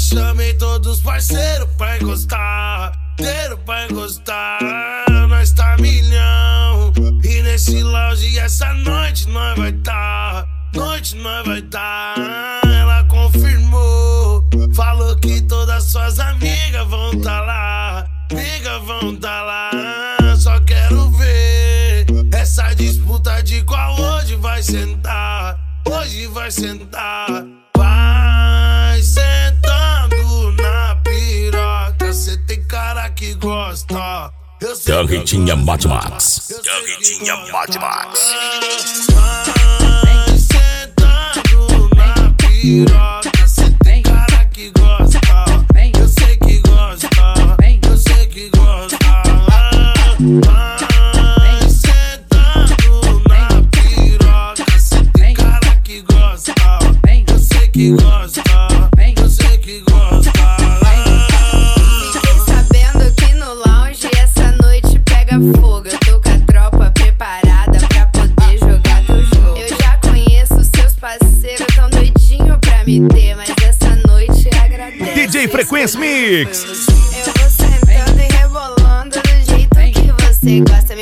Chamei todos os parceiros pra encostar, pra encostar. Nós tá milhão e nesse lounge essa noite nós vai tá, Ela confirmou, falou que todas suas amigas vão tá lá, Só quero ver essa disputa de qual hoje vai sentar, Vai sentando na piroca, cê tem cara que gosta. Carretinha Mad Max. Carretinha Mad Max. Vai sentando na piroca, cê tem cara que gosta. Eu sei que gosta. Vai sentando na piroca, cê tem cara que gosta. Eu sei que gosta. Fiquei sabendo que no lounge essa noite pega fogo. Eu tô com a tropa preparada pra poder jogar teu jogo. Eu já conheço seus parceiros, tão doidinho pra me ter, mas essa noite agradece. DJ Frequência Mix. Eu vou sentando e rebolando do jeito que você gosta.